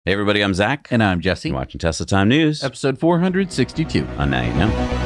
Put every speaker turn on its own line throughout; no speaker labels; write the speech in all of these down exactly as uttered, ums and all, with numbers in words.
Hey everybody, I'm Zach.
And I'm Jesse.
You're watching Tesla Time News.
Episode four hundred sixty-two.
On Now You Know.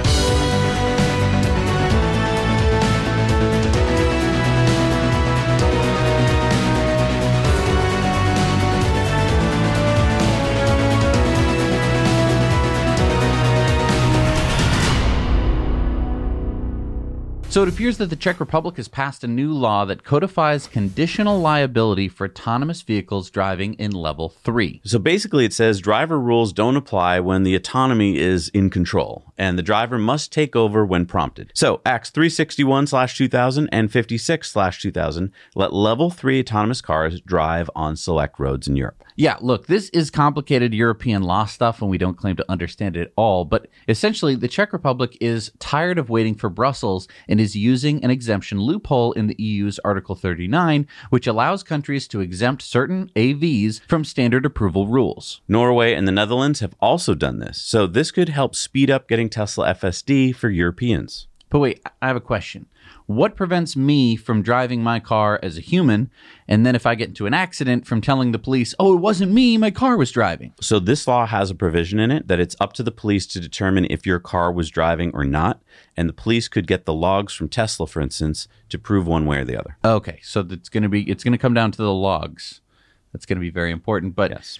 So it appears that the Czech Republic has passed a new law that codifies conditional liability for autonomous vehicles driving in level three.
So basically it says driver rules don't apply when the autonomy is in control, and the driver must take over when prompted. So Acts three sixty-one slash two thousand and fifty-six slash two thousand let level three autonomous cars drive on select roads in Europe.
Yeah, look, this is complicated European law stuff, and we don't claim to understand it all, but essentially the Czech Republic is tired of waiting for Brussels and is using an exemption loophole in the E U's Article thirty-nine, which allows countries to exempt certain A Vs from standard approval rules.
Norway and the Netherlands have also done this, so this could help speed up getting Tesla F S D for Europeans.
But wait, I have a question. What prevents me from driving my car as a human, and then if I get into an accident, from telling the police, oh, it wasn't me, my car was driving?
So this law has a provision in it that it's up to the police to determine if your car was driving or not, and the police could get the logs from Tesla, for instance, to prove one way or the other.
Okay, so it's going to be it's going to come down to the logs. That's going to be very important, but
yes.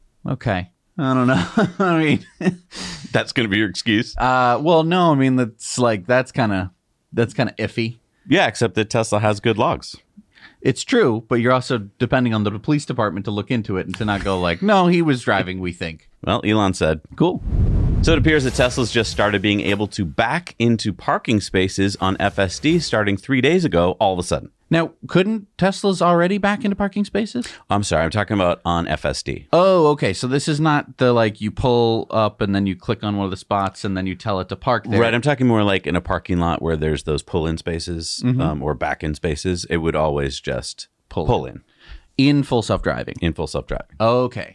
Okay. I don't know. I mean,
that's going to be your excuse?
Uh, well, no, I mean, that's like, that's kind of, that's kind of iffy.
Yeah, except that Tesla has good logs.
It's true, but you're also depending on the police department to look into it and to not go like, no, he was driving, we think.
Well, Elon said.
Cool.
So it appears that Tesla's just started being able to back into parking spaces on F S D starting three days ago, all of a sudden.
Now, couldn't Teslas already back into parking spaces?
I'm sorry, I'm talking about on F S D.
Oh, okay. So this is not the, like, you pull up and then you click on one of the spots and then you tell it to park there.
Right, I'm talking more like in a parking lot where there's those pull-in spaces mm-hmm. um, or back-in spaces. It would always just pull, pull in.
in. In full self-driving?
In full self-driving.
Okay.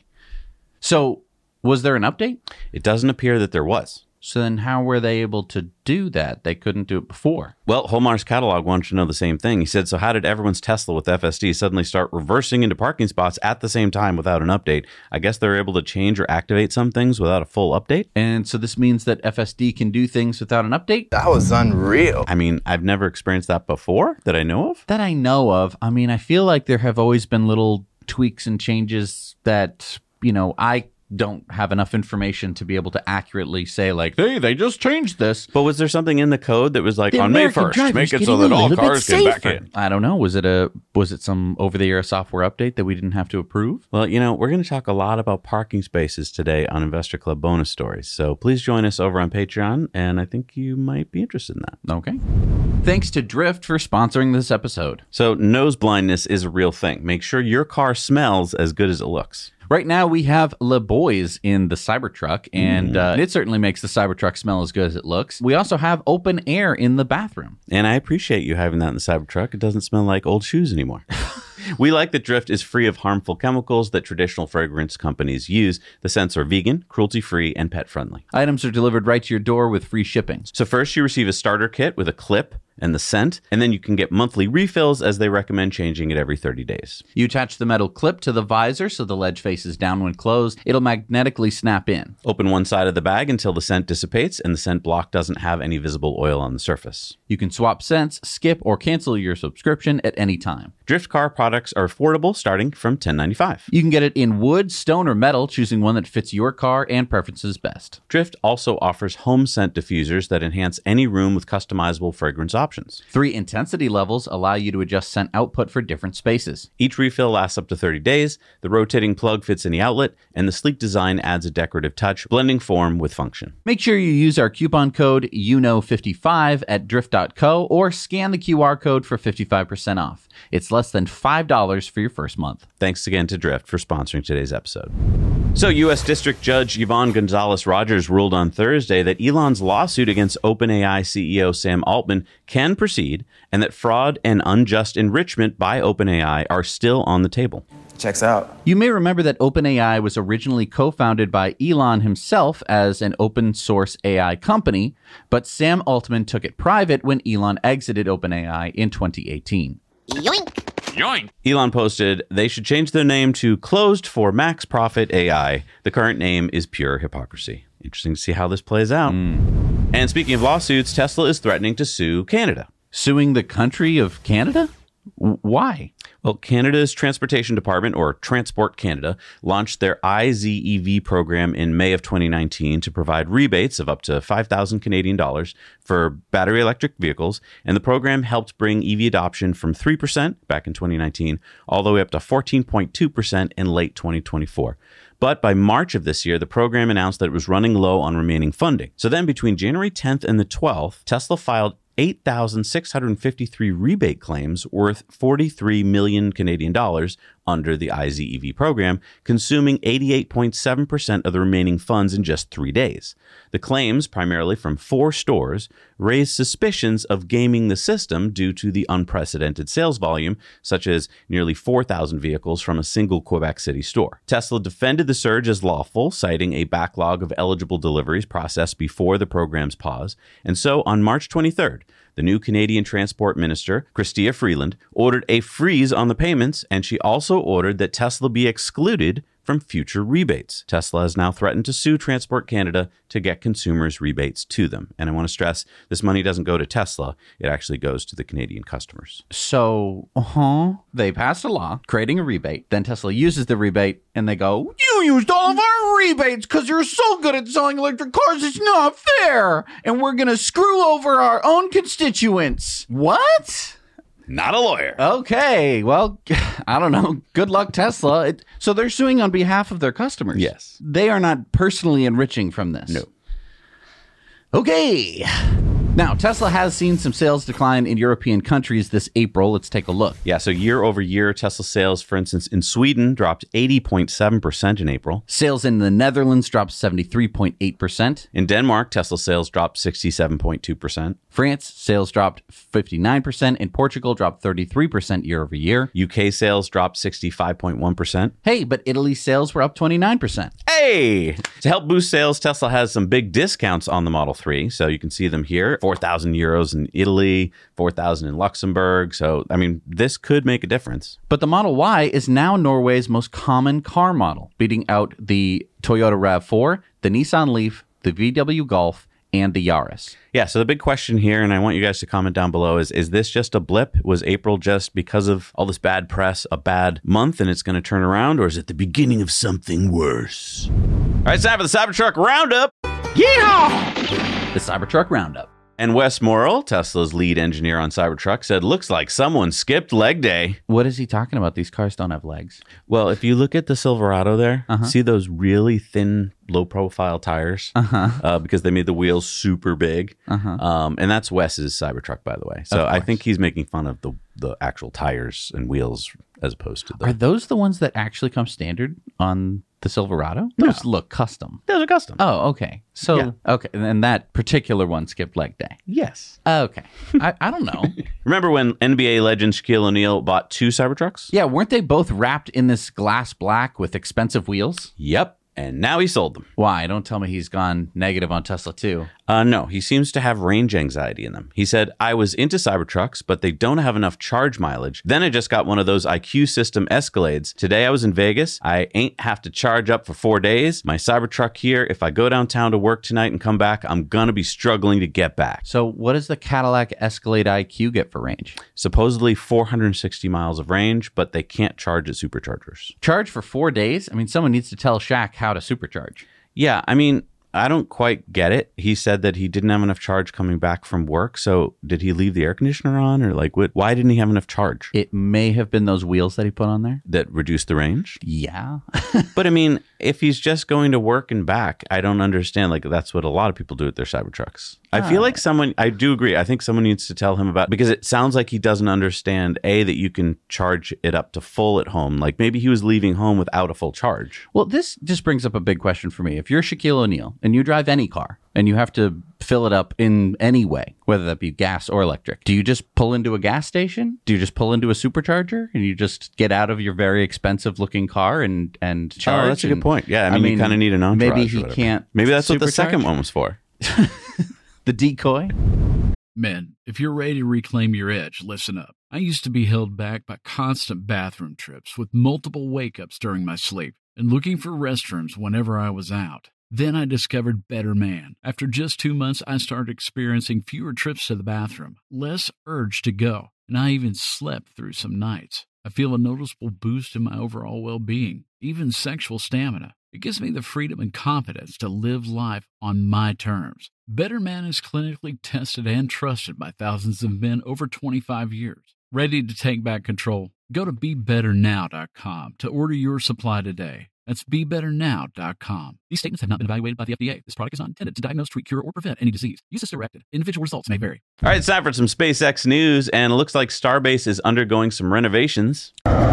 So was there an update?
It doesn't appear that there was.
So then how were they able to do that? They couldn't do it before.
Well, Holmar's catalog wanted to know the same thing. He said, so how did everyone's Tesla with F S D suddenly start reversing into parking spots at the same time without an update? I guess they're able to change or activate some things without a full update.
And so this means that F S D can do things without an update?
That was unreal.
I mean, I've never experienced that before that I know of.
That I know of. I mean, I feel like there have always been little tweaks and changes that, you know, I don't have enough information to be able to accurately say like, hey, they just changed this.
But was there something in the code that was like,
the
on
American
May first, make it so that all cars get back in?
I don't know. Was it a was it some over-the-air software update that we didn't have to approve?
Well, you know, we're going to talk a lot about parking spaces today on Investor Club Bonus Stories. So please join us over on Patreon, and I think you might be interested in that.
Okay. Thanks to Drift for sponsoring this episode.
So nose blindness is a real thing. Make sure your car smells as good as it looks.
Right now, we have Le Boys in the Cybertruck, and mm. uh, it certainly makes the Cybertruck smell as good as it looks. We also have open air in the bathroom.
And I appreciate you having that in the Cybertruck. It doesn't smell like old shoes anymore. We like that Drift is free of harmful chemicals that traditional fragrance companies use. The scents are vegan, cruelty-free, and pet-friendly.
Items are delivered right to your door with free shipping.
So first, you receive a starter kit with a clip and the scent, and then you can get monthly refills as they recommend changing it every thirty days.
You attach the metal clip to the visor so the ledge faces down when closed. It'll magnetically snap in.
Open one side of the bag until the scent dissipates and the scent block doesn't have any visible oil on the surface.
You can swap scents, skip, or cancel your subscription at any time.
Drift car products are affordable, starting from ten dollars and ninety-five cents.
You can get it in wood, stone, or metal, choosing one that fits your car and preferences best.
Drift also offers home scent diffusers that enhance any room with customizable fragrance options.
Three intensity levels allow you to adjust scent output for different spaces.
Each refill lasts up to thirty days, the rotating plug fits in the outlet, and the sleek design adds a decorative touch, blending form with function.
Make sure you use our coupon code U N O fifty-five at drift dot co or scan the Q R code for fifty-five percent off. It's less than five dollars for your first month.
Thanks again to Drift for sponsoring today's episode. So U S District Judge Yvonne Gonzalez-Rogers ruled on Thursday that Elon's lawsuit against OpenAI C E O Sam Altman can proceed and that fraud and unjust enrichment by OpenAI are still on the table.
Checks out.
You may remember that OpenAI was originally co-founded by Elon himself as an open source A I company, but Sam Altman took it private when Elon exited OpenAI in twenty eighteen.
Yoink! Yoink.
Elon posted they should change their name to Closed for Max Profit A I. The current name is pure hypocrisy. Interesting to see how this plays out. Mm. And speaking of lawsuits, Tesla is threatening to sue Canada.
Suing the country of Canada? W- why?
Well, Canada's Transportation Department, or Transport Canada, launched their I Z E V program in May of twenty nineteen to provide rebates of up to five thousand Canadian dollars for battery electric vehicles. And the program helped bring E V adoption from three percent back in twenty nineteen all the way up to fourteen point two percent in late twenty twenty-four. But by March of this year, the program announced that it was running low on remaining funding. So then between January tenth and the twelfth, Tesla filed eight thousand six hundred fifty-three rebate claims worth forty-three million Canadian dollars under the I Z E V program, consuming eighty-eight point seven percent of the remaining funds in just three days. The claims, primarily from four stores, raised suspicions of gaming the system due to the unprecedented sales volume, such as nearly four thousand vehicles from a single Quebec City store. Tesla defended the surge as lawful, citing a backlog of eligible deliveries processed before the program's pause. And so on March twenty-third, the new Canadian Transport Minister, Chrystia Freeland, ordered a freeze on the payments, and she also ordered that Tesla be excluded from future rebates. Tesla has now threatened to sue Transport Canada to get consumers' rebates to them. And I want to stress, this money doesn't go to Tesla. It actually goes to the Canadian customers.
So, uh-huh, they passed a law creating a rebate. Then Tesla uses the rebate, and they go, you used all of our rebates because you're so good at selling electric cars. It's not fair. And we're going to screw over our own constituents. What?
Not a lawyer.
Okay, well, I don't know. Good luck, Tesla. It, so they're suing on behalf of their customers.
Yes.
They are not personally enriching from this.
No.
Okay. Now, Tesla has seen some sales decline in European countries this April. Let's take a look.
Yeah, so year over year, Tesla sales, for instance, in Sweden dropped eighty point seven percent in April.
Sales in the Netherlands dropped seventy-three point eight percent.
In Denmark, Tesla sales dropped sixty-seven point two percent.
France, sales dropped fifty-nine percent. In Portugal, dropped thirty-three percent year over year.
U K sales dropped sixty-five point one percent.
Hey, but Italy's sales were up twenty-nine percent.
Hey! To help boost sales, Tesla has some big discounts on the Model three. So you can see them here. four thousand euros in Italy, four thousand in Luxembourg. So, I mean, this could make a difference.
But the Model Y is now Norway's most common car model, beating out the Toyota RAV four, the Nissan Leaf, the V W Golf, and the Yaris.
Yeah, so the big question here, and I want you guys to comment down below, is, is this just a blip? Was April just, because of all this bad press, a bad month and it's going to turn around? Or is it the beginning of something worse? All right, it's time for the Cybertruck Roundup.
Yeehaw! The Cybertruck Roundup.
And Wes Morrill, Tesla's lead engineer on Cybertruck, said, looks like someone skipped leg day.
What is he talking about? These cars don't have legs.
Well, if you look at the Silverado there,
Uh-huh.
see those really thin, low-profile tires?
Uh-huh.
Uh, because they made the wheels super big.
Uh-huh.
Um, and that's Wes's Cybertruck, by the way. So I think he's making fun of the, the actual tires and wheels as opposed to the...
Are those the ones that actually come standard on the Silverado? Those look custom.
Those are custom.
Oh, okay. So,
Yeah.
okay. And that particular one skipped leg day.
Yes.
Okay. I, I don't know.
Remember when N B A legend Shaquille O'Neal bought two Cybertrucks?
Yeah, weren't they both wrapped in this glass black with expensive wheels?
Yep. And now he sold them.
Why? Don't tell me he's gone negative on Tesla too.
Uh, no, he seems to have range anxiety in them. He said, I was into Cybertrucks, but they don't have enough charge mileage. Then I just got one of those I Q system Escalades. Today I was in Vegas. I ain't have to charge up for four days. My Cybertruck here, if I go downtown to work tonight and come back, I'm going to be struggling to get back.
So what does the Cadillac Escalade I Q get for range?
Supposedly four hundred sixty miles of range, but they can't charge at superchargers.
Charge for four days? I mean, someone needs to tell Shaq how to supercharge.
Yeah, I mean, I don't quite get it. He said that he didn't have enough charge coming back from work. So did he leave the air conditioner on, or like what? Why didn't he have enough charge?
It may have been those wheels that he put on there.
That reduced the range?
Yeah.
But I mean, if he's just going to work and back, I don't understand. Like, that's what a lot of people do with their Cybertrucks. I feel like someone, I do agree. I think someone needs to tell him about, because it sounds like he doesn't understand, A, that you can charge it up to full at home. Like maybe he was leaving home without a full charge.
Well, this just brings up a big question for me. If you're Shaquille O'Neal and you drive any car and you have to fill it up in any way, whether that be gas or electric, do you just pull into a gas station? Do you just pull into a supercharger and you just get out of your very expensive looking car and, and charge?
Oh, that's a
and,
good point. Yeah, I mean, you kind of need an entourage.
Maybe
or
he
whatever.
can't.
Maybe that's what the
supercharge?
second one was for.
The decoy?
Men, if you're ready to reclaim your edge, listen up. I used to be held back by constant bathroom trips with multiple wake-ups during my sleep and looking for restrooms whenever I was out. Then I discovered Better Man. After just two months, I started experiencing fewer trips to the bathroom, less urge to go, and I even slept through some nights. I feel a noticeable boost in my overall well-being, even sexual stamina. It gives me the freedom and confidence to live life on my terms. Better Man is clinically tested and trusted by thousands of men over twenty-five years. Ready to take back control? Go to be better now dot com to order your supply today. That's be better now dot com. These statements have not been evaluated by the F D A. This product is not intended to diagnose, treat, cure, or prevent any disease. Use as directed. Individual results may vary.
All right, it's time for some SpaceX news, and it looks like Starbase is undergoing some renovations.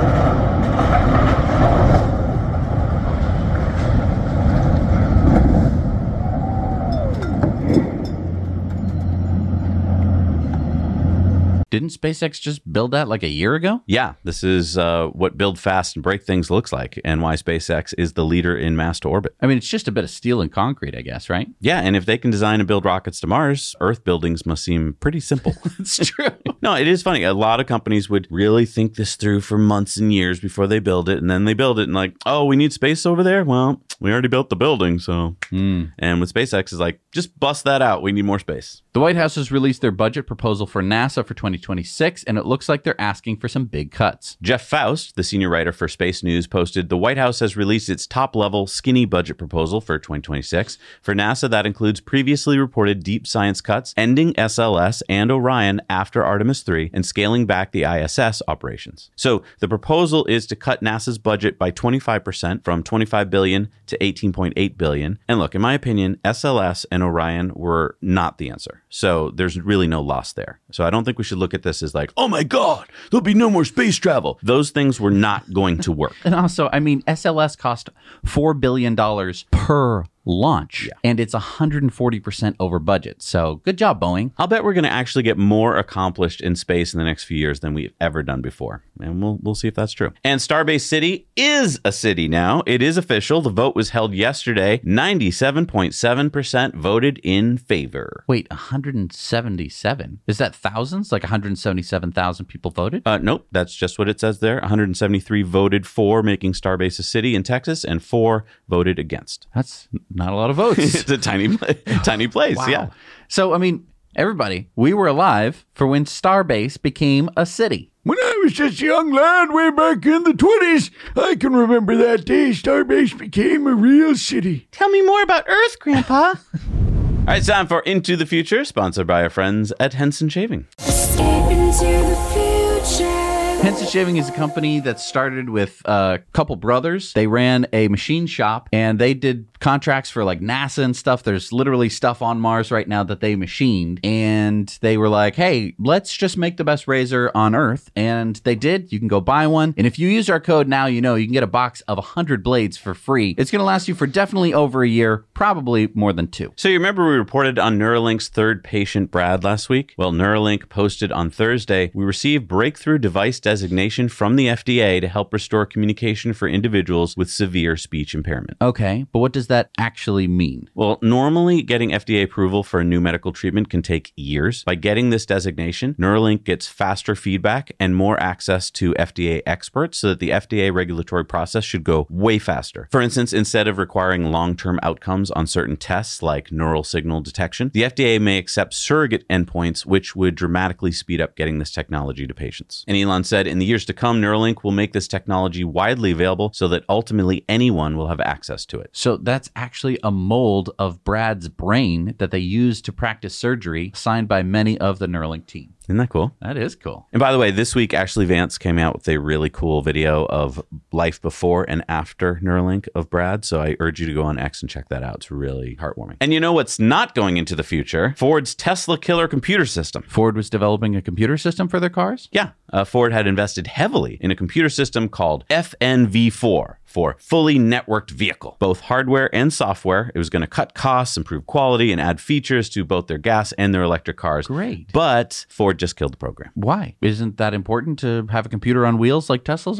Didn't SpaceX just build that like a year ago?
Yeah, this is uh, what build fast and break things looks like, and why SpaceX is the leader in mass to orbit.
I mean, it's just a bit of steel and concrete, I guess, right?
Yeah, and if they can design and build rockets to Mars, Earth buildings must seem pretty simple.
It's true.
No, it is funny. A lot of companies would really think this through for months and years before they build it, and then they build it and like, oh, we need space over there? Well, we already built the building, so. Mm. And with SpaceX, is like, just bust that out. We need more space.
The White House has released their budget proposal for NASA for twenty twenty-six, and it looks like they're asking for some big cuts.
Jeff Faust, the senior writer for Space News, posted, the White House has released its top-level skinny budget proposal for twenty twenty-six. For NASA, that includes previously reported deep science cuts, ending S L S and Orion after Artemis three, and scaling back the I S S operations. So the proposal is to cut NASA's budget by twenty-five percent from twenty-five billion dollars to eighteen point eight billion dollars. And look, in my opinion, S L S and Orion were not the answer. So there's really no loss there. So I don't think we should look at this as like, oh my God, there'll be no more space travel. Those things were not going to work.
And also, I mean, S L S cost four billion dollars per launch,
yeah.
and it's one hundred forty percent over budget. So good job, Boeing.
I'll bet we're going to actually get more accomplished in space in the next few years than we've ever done before. And we'll we'll see if that's true. And Starbase City is a city now. It is official. The vote was held yesterday. ninety-seven point seven percent voted in favor.
Wait, one hundred seventy-seven? Is that thousands? Like one hundred seventy-seven thousand people voted?
Uh, nope, that's just what it says there. one hundred seventy-three voted for making Starbase a city in Texas, and four voted against.
That's not a lot of votes.
It's a tiny, tiny place.
Wow.
Yeah.
So, I mean, everybody, we were alive for when Starbase became a city.
When I was just a young lad way back in the twenties, I can remember that day Starbase became a real city.
Tell me more about Earth, Grandpa. All right, it's time for Into the Future, sponsored by our friends at Henson Shaving.
Escape into the future.
Henson Shaving is a company that started with a couple brothers. They ran a machine shop, and they did contracts for like NASA and stuff. There's literally stuff on Mars right now that they machined, and they were like, hey, let's just make the best razor on Earth. And they did. You can go buy one. And if you use our code now, you know, you can get a box of one hundred blades for free. It's going to last you for definitely over a year, probably more than two.
So you remember we reported on Neuralink's third patient, Brad, last week? Well, Neuralink posted on Thursday, we received breakthrough device designation from the F D A to help restore communication for individuals with severe speech impairment.
Okay, but what does that actually mean?
Well, normally getting F D A approval for a new medical treatment can take years. By getting this designation, Neuralink gets faster feedback and more access to F D A experts so that the F D A regulatory process should go way faster. For instance, instead of requiring long-term outcomes on certain tests like neural signal detection, the F D A may accept surrogate endpoints, which would dramatically speed up getting this technology to patients. And Elon said, in the years to come, Neuralink will make this technology widely available so that ultimately anyone will have access to it.
So that's actually a mold of Brad's brain that they use to practice surgery, signed by many of the Neuralink team.
Isn't that cool?
That is cool.
And by the way, this week, Ashley Vance came out with a really cool video of life before and after Neuralink of Brad. So I urge you to go on X and check that out. It's really heartwarming. And you know what's not going into the future? Ford's Tesla killer computer system.
Ford was developing a computer system for their cars?
Yeah. Uh, Ford had invested heavily in a computer system called F N V four. For fully networked vehicle, both hardware and software. It was going to cut costs, improve quality, and add features to both their gas and their electric cars.
Great.
But Ford just killed the program.
Why? Isn't that important to have a computer on wheels like Teslas are?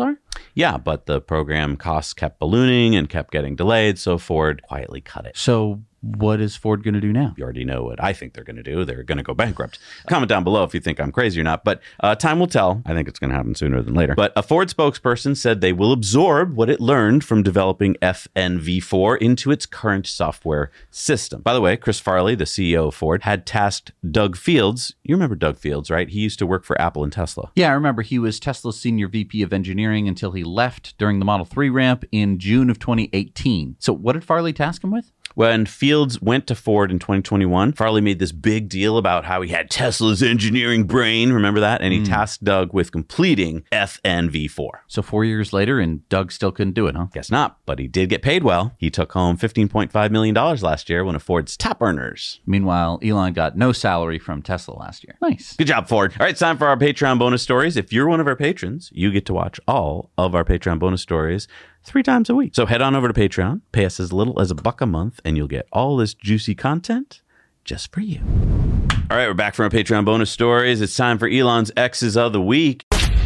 Yeah, but the program costs kept ballooning and kept getting delayed, so Ford quietly cut it.
So what is Ford going to do now?
You already know what I think they're going to do. They're going to go bankrupt. Comment down below if you think I'm crazy or not, but uh, time will tell. I think it's going to happen sooner than later. But a Ford spokesperson said they will absorb what it learned from developing F N V four into its current software system. By the way, Chris Farley, the C E O of Ford, had tasked Doug Fields. You remember Doug Fields, right? He used to work for Apple and Tesla.
Yeah, I remember he was Tesla's senior V P of engineering until he left during the Model three ramp in June of twenty eighteen. So what did Farley task him with?
When Fields went to Ford in twenty twenty-one, Farley made this big deal about how he had Tesla's engineering brain. Remember that? And he mm. tasked Doug with completing F N V four.
So four years later, and Doug still couldn't do it, huh?
Guess not, but he did get paid well. He took home fifteen point five million dollars last year, one of Ford's top earners.
Meanwhile, Elon got no salary from Tesla last year. Nice.
Good job, Ford. All right, it's time for our Patreon bonus stories. If you're one of our patrons, you get to watch all of our Patreon bonus stories three times a week. So head on over to Patreon, pay us as little as a buck a month, and you'll get all this juicy content just for you. All right, we're back from our Patreon bonus stories. It's time for Elon's X's of the week.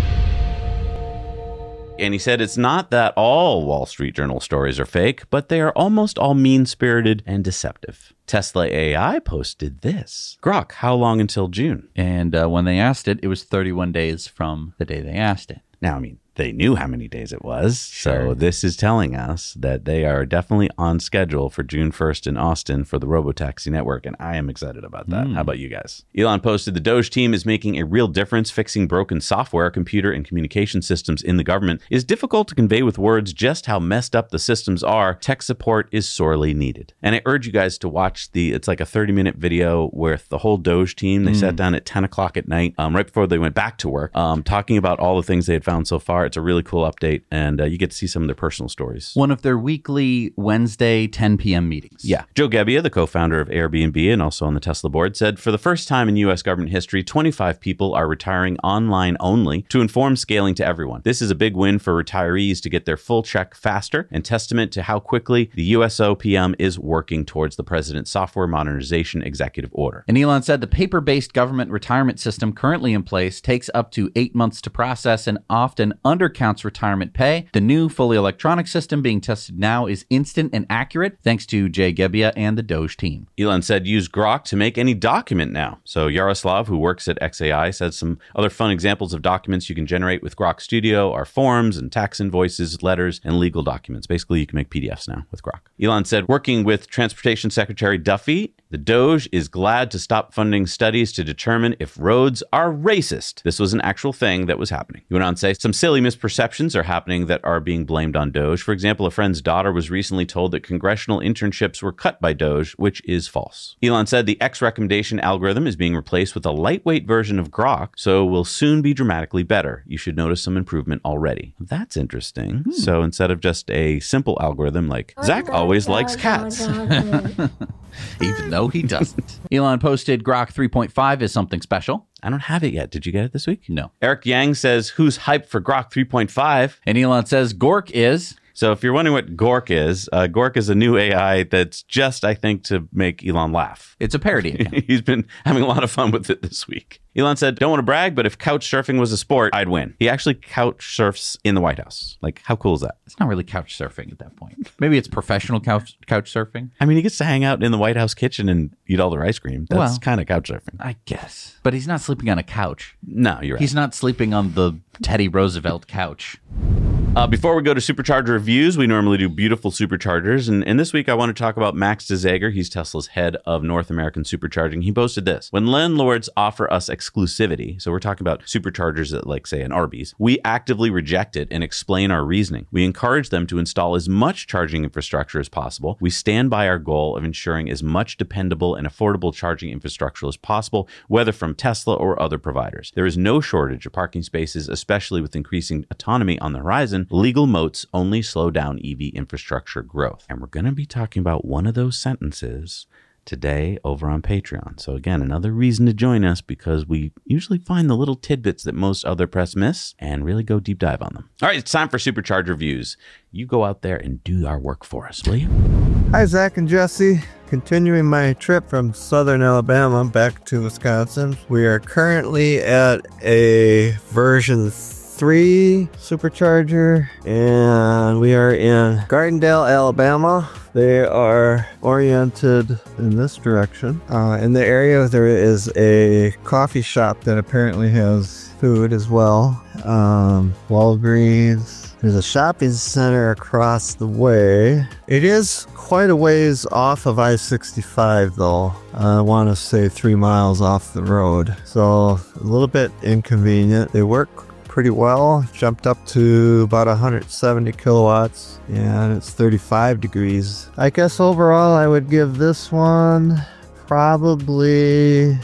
And he said it's not that all Wall Street Journal stories are fake, but they are almost all mean-spirited and deceptive. Tesla A I posted this. Grok, how long until June?
And uh, when they asked it, it was thirty-one days from the day they asked it.
Now, I mean, they knew how many days it was.
Sure.
So this is telling us that they are definitely on schedule for June first in Austin for the Robotaxi network. And I am excited about that. Mm. How about you guys? Elon posted the Doge team is making a real difference. Fixing broken software, computer, and communication systems in the government is difficult to convey with words just how messed up the systems are. Tech support is sorely needed. And I urge you guys to watch the, it's like a thirty minute video with the whole Doge team. They mm. sat down at ten o'clock at night, um, right before they went back to work, um, talking about all the things they had found so far. It's a really cool update, and uh, you get to see some of their personal stories.
One of their weekly Wednesday ten p.m. meetings.
Yeah. Joe Gebbia, the co-founder of Airbnb and also on the Tesla board, said, for the first time in U S government history, twenty-five people are retiring online only to inform scaling to everyone. This is a big win for retirees to get their full check faster and testament to how quickly the U S O P M is working towards the president's software modernization executive order.
And Elon said the paper-based government retirement system currently in place takes up to eight months to process and often undercounts retirement pay. The new fully electronic system being tested now is instant and accurate thanks to Jay Gebbia and the Doge team.
Elon said use Grok to make any document now. So Yaroslav, who works at X A I, said some other fun examples of documents you can generate with Grok Studio are forms and tax invoices, letters, and legal documents. Basically, you can make P D Fs now with Grok. Elon said working with Transportation Secretary Duffy, the Doge is glad to stop funding studies to determine if roads are racist. This was an actual thing that was happening. He went on to say some silly misperceptions are happening that are being blamed on Doge. For example, a friend's daughter was recently told that congressional internships were cut by Doge, which is false. Elon said the X recommendation algorithm is being replaced with a lightweight version of Grok, so will soon be dramatically better. You should notice some improvement already. That's interesting. Hmm. So instead of just a simple algorithm like Zach always likes cats.
Even though he doesn't. Elon posted Grok three point five as something special.
I don't have it yet. Did you get it this week?
No.
Eric Yang says, who's hyped for Grok three point five?
And Elon says Gork is...
So if you're wondering what Gork is, uh, Gork is a new A I that's just, I think, to make Elon laugh.
It's a parody account.
He's been having a lot of fun with it this week. Elon said, don't want to brag, but if couch surfing was a sport, I'd win. He actually couch surfs in the White House. Like, how cool is that?
It's not really couch surfing at that point. Maybe it's professional couch couch surfing.
I mean, he gets to hang out in the White House kitchen and eat all their ice cream. That's
well,
kind of couch surfing.
I guess. But he's not sleeping on a couch.
No, you're right.
He's not sleeping on the Teddy Roosevelt couch.
Uh, before we go to supercharger reviews, we normally do beautiful superchargers. And, and this week, I want to talk about Max DeZager. He's Tesla's head of North American supercharging. He posted this. When landlords offer us exclusivity, so we're talking about superchargers at, like, say, an Arby's, we actively reject it and explain our reasoning. We encourage them to install as much charging infrastructure as possible. We stand by our goal of ensuring as much dependable and affordable charging infrastructure as possible, whether from Tesla or other providers. There is no shortage of parking spaces, especially with increasing autonomy on the horizon. Legal moats only slow down E V infrastructure growth. And we're going to be talking about one of those sentences today over on Patreon. So again, another reason to join us, because we usually find the little tidbits that most other press miss and really go deep dive on them. All right, it's time for Supercharger Reviews. You go out there and do our work for us, will you?
Hi, Zach and Jesse. Continuing my trip from southern Alabama back to Wisconsin. We are currently at a version three supercharger, and we are in Gardendale, Alabama. They are oriented in this direction. Uh, in the area, there is a coffee shop that apparently has food as well. Um, Walgreens. There's a shopping center across the way. It is quite a ways off of I sixty-five, though. I want to say three miles off the road. So a little bit inconvenient. They work pretty well. Jumped up to about one hundred seventy kilowatts, and it's thirty-five degrees. I guess overall I would give this one probably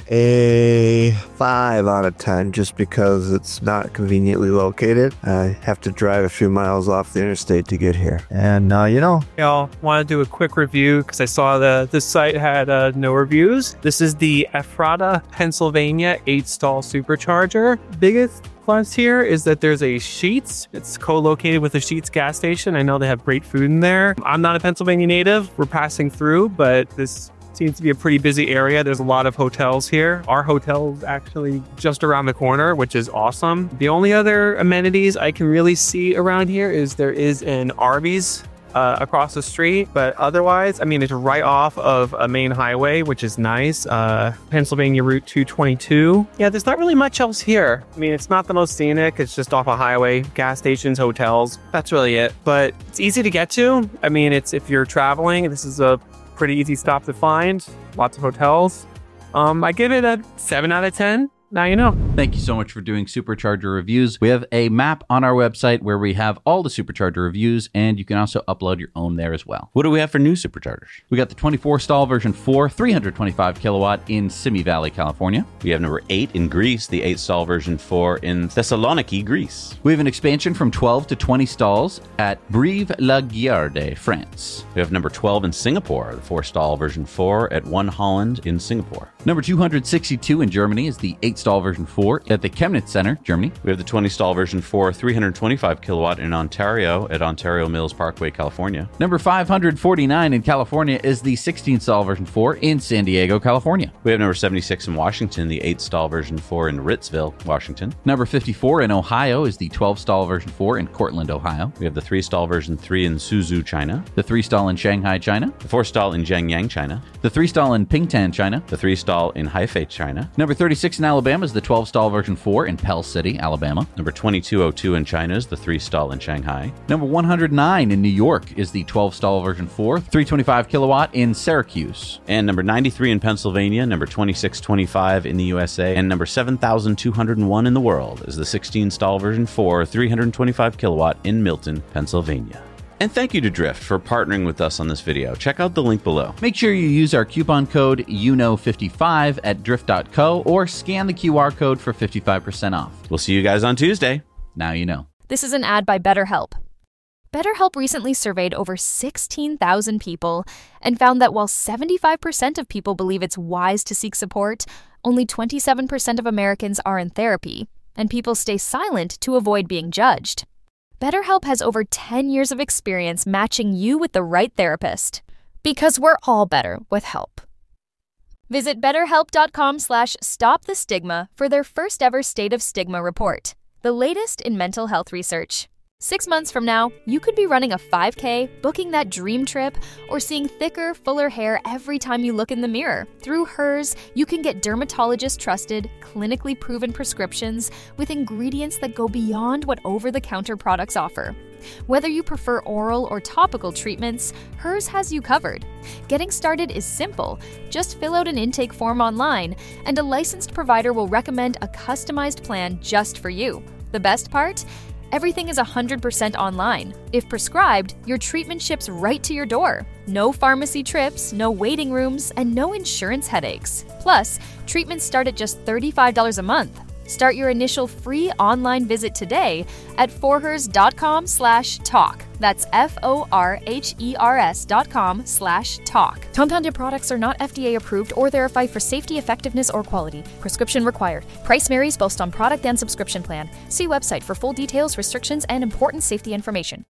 a five out of ten, just because it's not conveniently located. I have to drive a few miles off the interstate to get here. And uh, you know,
I want to do a quick review because I saw the this site had uh, no reviews. This is the Ephrata, Pennsylvania eight stall supercharger. Biggest plus here is that there's a Sheetz. It's co-located with a Sheetz gas station. I know they have great food in there. I'm not a Pennsylvania native. We're passing through, but this seems to be a pretty busy area. There's a lot of hotels here. Our hotel is actually just around the corner, which is awesome. The only other amenities I can really see around here is there is an Arby's uh, across the street, but otherwise, I mean, it's right off of a main highway, which is nice. Uh, Pennsylvania Route two twenty-two. Yeah, there's not really much else here. I mean, it's not the most scenic. It's just off a highway, gas stations, hotels. That's really it. But it's easy to get to. I mean, it's if you're traveling, this is a pretty easy stop to find. Lots of hotels. Um, I give it a seven out of ten. Now you know.
Thank you so much for doing Supercharger reviews. We have a map on our website where we have all the Supercharger reviews, and you can also upload your own there as well.
What do we have for new superchargers?
We got the twenty-four stall version four, three hundred twenty-five kilowatt in Simi Valley, California.
We have number eight in Greece, the eight stall version four in Thessaloniki, Greece.
We have an expansion from twelve to twenty stalls at Brive-la-Gaillarde, France.
We have number twelve in Singapore, the four stall version four at One Holland in Singapore.
Number two hundred sixty-two in Germany is the eight stall version four at the Chemnitz Center, Germany.
We have the twenty stall version four, three hundred twenty-five kilowatt in Ontario at Ontario Mills Parkway, California.
Number five hundred forty-nine in California is the sixteen stall version four in San Diego, California.
We have number seventy-six in Washington, the eight stall version four in Ritzville, Washington.
Number fifty-four in Ohio is the twelve stall version four in Cortland, Ohio.
We have the three stall version three in Suzhou, China.
The three stall in Shanghai, China.
The four stall in Jiangyang, China.
The three stall in Pingtan, China.
The three stall in Hefei, China.
Number thirty-six in Alabama is the twelve stall version four in Pell City, Alabama.
Number twenty-two oh two in China is the three stall in Shanghai.
Number one hundred nine in New York is the twelve stall version four, three hundred twenty-five kilowatt in Syracuse.
And number ninety-three in Pennsylvania, number twenty-six twenty-five in the U S A, and number seven thousand two hundred one in the world is the sixteen stall version four, three hundred twenty-five kilowatt in Milton, Pennsylvania. And thank you to Drift for partnering with us on this video. Check out the link below.
Make sure you use our coupon code U N O fifty-five at drift dot co or scan the Q R code for fifty-five percent off.
We'll see you guys on Tuesday.
Now you know.
This is an ad by BetterHelp. BetterHelp recently surveyed over sixteen thousand people and found that while seventy-five percent of people believe it's wise to seek support, only twenty-seven percent of Americans are in therapy, and people stay silent to avoid being judged. BetterHelp has over ten years of experience matching you with the right therapist. Because we're all better with help. Visit betterhelp.com slash stop the stigma for their first ever State of Stigma report, the latest in mental health research. Six months from now, you could be running a five K, booking that dream trip, or seeing thicker, fuller hair every time you look in the mirror. Through Hers, you can get dermatologist-trusted, clinically proven prescriptions with ingredients that go beyond what over-the-counter products offer. Whether you prefer oral or topical treatments, Hers has you covered. Getting started is simple. Just fill out an intake form online, and a licensed provider will recommend a customized plan just for you. The best part? Everything is one hundred percent online. If prescribed, your treatment ships right to your door. No pharmacy trips, no waiting rooms, and no insurance headaches. Plus, treatments start at just thirty-five dollars a month. Start your initial free online visit today at forhers.com slash talk. That's F-O-R-H-E-R-S dot com slash talk. Compounded products are not F D A approved or verified for safety, effectiveness, or quality. Prescription required. Price varies based on product and subscription plan. See website for full details, restrictions, and important safety information.